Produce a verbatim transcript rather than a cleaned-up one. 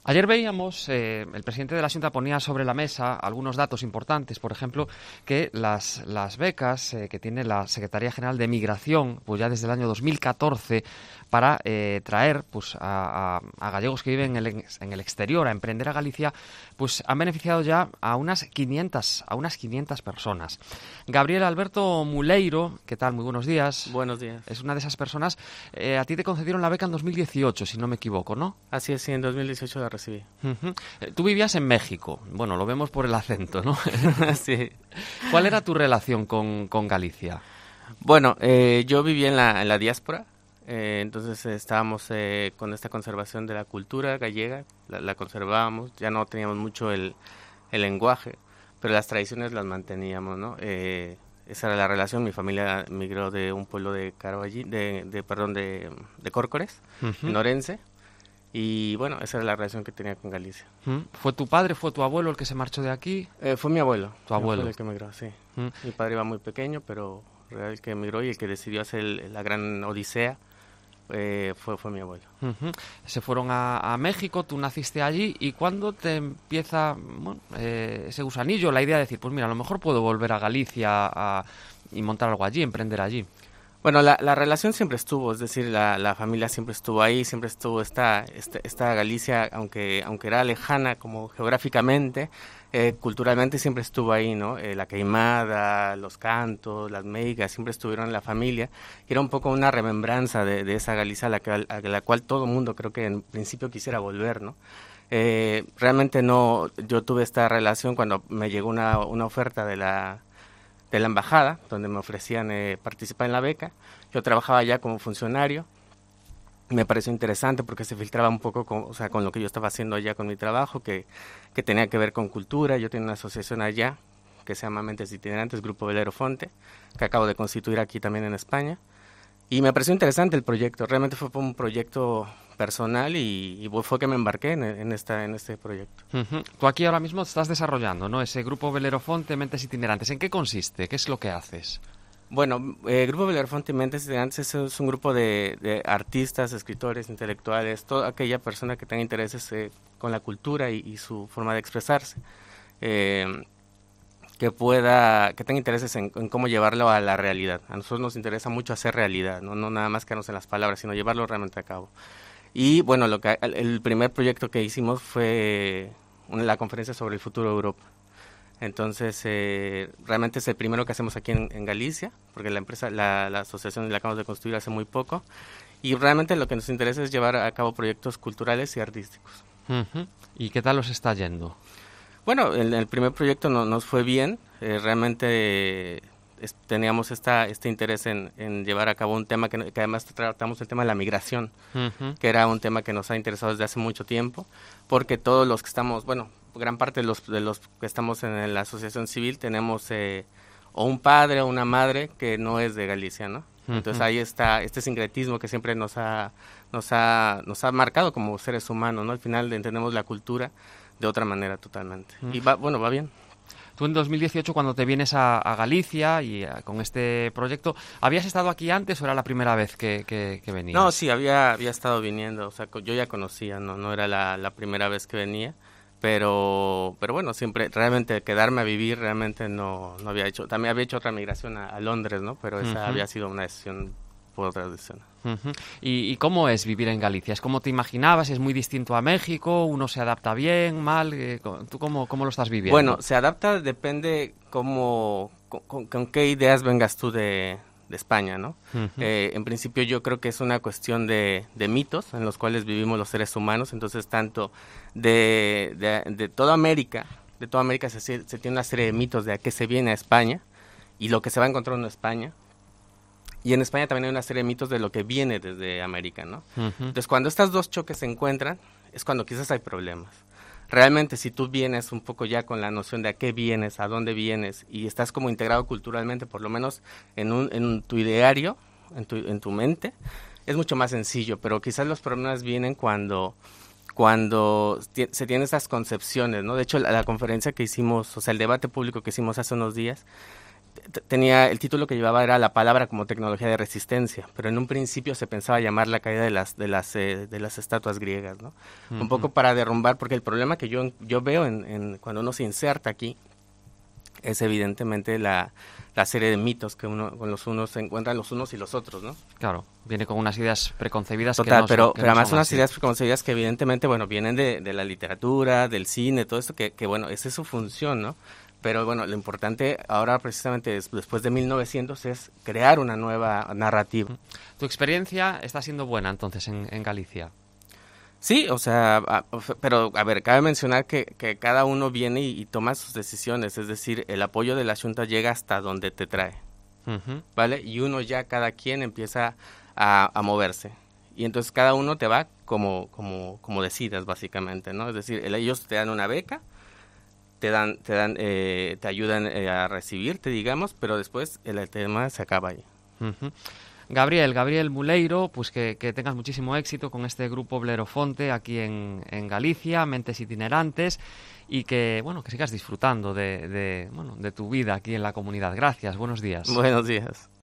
Ayer veíamos, eh, el presidente de la Xunta ponía sobre la mesa algunos datos importantes, por ejemplo, que las, las becas eh, que tiene la Secretaría General de Migración, pues ya desde el año dos mil catorce, para eh, traer pues a, a, a gallegos que viven en el, en el exterior, a emprender a Galicia, pues han beneficiado ya a unas quinientas, a unas quinientas personas. Gabriel Alberto Muleiro, ¿qué tal? Muy buenos días. Buenos días. Es una de esas personas. Eh, a ti te concedieron la beca en dos mil dieciocho, si no me equivoco, ¿no? Así es, sí, en dos mil dieciocho la recibí. Uh-huh. Eh, tú vivías en México. Bueno, lo vemos por el acento, ¿no? Sí. ¿Cuál era tu relación con, con Galicia? Bueno, eh, yo vivía en la, en la diáspora, eh, entonces eh, estábamos eh, con esta conservación de la cultura gallega, la, la conservábamos, ya no teníamos mucho el, el lenguaje, pero las tradiciones las manteníamos, ¿no? Eh, esa era la relación. Mi familia migró de un pueblo de Caraballí, de, de perdón, de, de Córcores, uh-huh. en Orense. Y bueno, esa era la relación que tenía con Galicia. ¿Mm? ¿Fue tu padre, fue tu abuelo el que se marchó de aquí? Eh, fue mi abuelo. ¿Tu abuelo? Fue el que emigró, sí. ¿Mm? Mi padre iba muy pequeño, pero el que emigró y el que decidió hacer el, la gran odisea eh, fue, fue mi abuelo. Uh-huh. Se fueron a, a México, tú naciste allí, ¿y cuándo te empieza bueno, eh, ese gusanillo, la idea de decir, pues mira, a lo mejor puedo volver a Galicia a, y montar algo allí, emprender allí? Bueno, la, la relación siempre estuvo, es decir, la, la familia siempre estuvo ahí, siempre estuvo esta, esta, esta Galicia, aunque aunque era lejana como geográficamente, eh, culturalmente siempre estuvo ahí, ¿no? Eh, la queimada, los cantos, las meigas, siempre estuvieron en la familia, y era un poco una remembranza de, de esa Galicia a la, que, a la cual todo el mundo creo que en principio quisiera volver, ¿no? Eh, realmente no, yo tuve esta relación cuando me llegó una, una oferta de la... de la embajada, donde me ofrecían eh, participar en la beca. Yo trabajaba ya como funcionario, me pareció interesante porque se filtraba un poco con, o sea, con lo que yo estaba haciendo allá con mi trabajo, que, que tenía que ver con cultura. Yo tenía una asociación allá que se llama Mentes Itinerantes, Grupo Velero Fonte, que acabo de constituir aquí también en España, y me pareció interesante el proyecto. Realmente fue un proyecto personal y, y fue que me embarqué en, en, esta, en este proyecto. Uh-huh. Tú aquí ahora mismo estás desarrollando, ¿no? Ese Grupo Velero Fonte, Mentes Itinerantes. ¿En qué consiste? ¿Qué es lo que haces? Bueno, eh, Grupo Velero Fonte y Mentes Itinerantes es, es un grupo de, de artistas, escritores, intelectuales, toda aquella persona que tenga intereses eh, con la cultura y, y su forma de expresarse. Eh, que pueda, que tenga intereses en, en cómo llevarlo a la realidad. A nosotros nos interesa mucho hacer realidad, no, no nada más quedarnos en las palabras, sino llevarlo realmente a cabo. Y bueno, lo que el primer proyecto que hicimos fue una, la conferencia sobre el futuro de Europa. Entonces, eh, realmente es el primero que hacemos aquí en, en Galicia, porque la empresa, la, la asociación la acabamos de construir hace muy poco, y realmente lo que nos interesa es llevar a cabo proyectos culturales y artísticos. Uh-huh. ¿Y qué tal os está yendo? Bueno, el, el primer proyecto no, nos fue bien, eh, realmente eh, es, teníamos esta, este interés en, en llevar a cabo un tema que, que además tratamos el tema de la migración, uh-huh. que era un tema que nos ha interesado desde hace mucho tiempo, porque todos los que estamos, bueno, gran parte de los, de los que estamos en la asociación civil tenemos eh, o un padre o una madre que no es de Galicia, ¿no? Uh-huh. Entonces ahí está este sincretismo que siempre nos ha, nos ha, nos ha marcado como seres humanos, ¿no? Al final entendemos la cultura de otra manera totalmente. Mm. Y va, bueno, va bien. Tú en dos mil dieciocho, cuando te vienes a, a Galicia y a, con este proyecto, ¿habías estado aquí antes o era la primera vez que, que, que venías? No, sí, había, había estado viniendo, o sea, yo ya conocía, no, no era la, la primera vez que venía, pero, pero bueno, siempre, realmente quedarme a vivir, realmente no, no había hecho, también había hecho otra migración a, a Londres, ¿no? Pero esa uh-huh. había sido una decisión por otra decisión. Uh-huh. ¿Y, ¿Y cómo es vivir en Galicia? ¿Es como te imaginabas? ¿Es muy distinto a México? ¿Uno se adapta bien, mal? ¿Tú cómo, cómo lo estás viviendo? Bueno, se adapta, depende cómo, con, con qué ideas vengas tú de, de España, ¿no? Uh-huh. Eh, en principio yo creo que es una cuestión de, de mitos en los cuales vivimos los seres humanos, entonces tanto de, de, de toda América, de toda América se, se tiene una serie de mitos de a qué se viene a España y lo que se va a encontrar en España. Y en España también hay una serie de mitos de lo que viene desde América, ¿no? Uh-huh. Entonces, cuando estos dos choques se encuentran, es cuando quizás hay problemas. Realmente, si tú vienes un poco ya con la noción de a qué vienes, a dónde vienes, y estás como integrado culturalmente, por lo menos en, un, en tu ideario, en tu, en tu mente, es mucho más sencillo. Pero quizás los problemas vienen cuando, cuando t- se tienen esas concepciones, ¿no? De hecho, la, la conferencia que hicimos, o sea, el debate público que hicimos hace unos días, tenía el título que llevaba era La palabra como tecnología de resistencia, pero en un principio se pensaba llamar La caída de las de las eh, de las estatuas griegas, ¿no? Uh-huh. Un poco para derrumbar, porque el problema que yo yo veo en, en cuando uno se inserta aquí es evidentemente la, la serie de mitos que uno con los unos se encuentran los unos y los otros, ¿no? Claro, viene con unas ideas preconcebidas. Total, que no pero, son, que pero no además son unas así. ideas preconcebidas que evidentemente, bueno, vienen de, de la literatura, del cine, todo esto, que, que bueno, esa es su función, ¿no? Pero bueno, lo importante ahora precisamente es, después de mil novecientos es crear una nueva narrativa. ¿Tu experiencia está siendo buena entonces en, en Galicia? Sí, o sea, a, pero a ver, cabe mencionar que, que cada uno viene y, y toma sus decisiones, es decir, el apoyo de la Xunta llega hasta donde te trae, uh-huh. ¿vale? Y uno ya, cada quien empieza a, a moverse, y entonces cada uno te va como, como, como decidas básicamente, ¿no? Es decir, el, ellos te dan una beca, te dan, te dan, eh, te ayudan eh, a recibirte, digamos, pero después el, el tema se acaba ahí. Uh-huh. Gabriel, Gabriel Muleiro, pues que, que tengas muchísimo éxito con este grupo Blerofonte aquí en, en Galicia, Mentes Itinerantes, y que, bueno, que sigas disfrutando de, de, bueno, de tu vida aquí en la comunidad. Gracias, buenos días. Buenos días.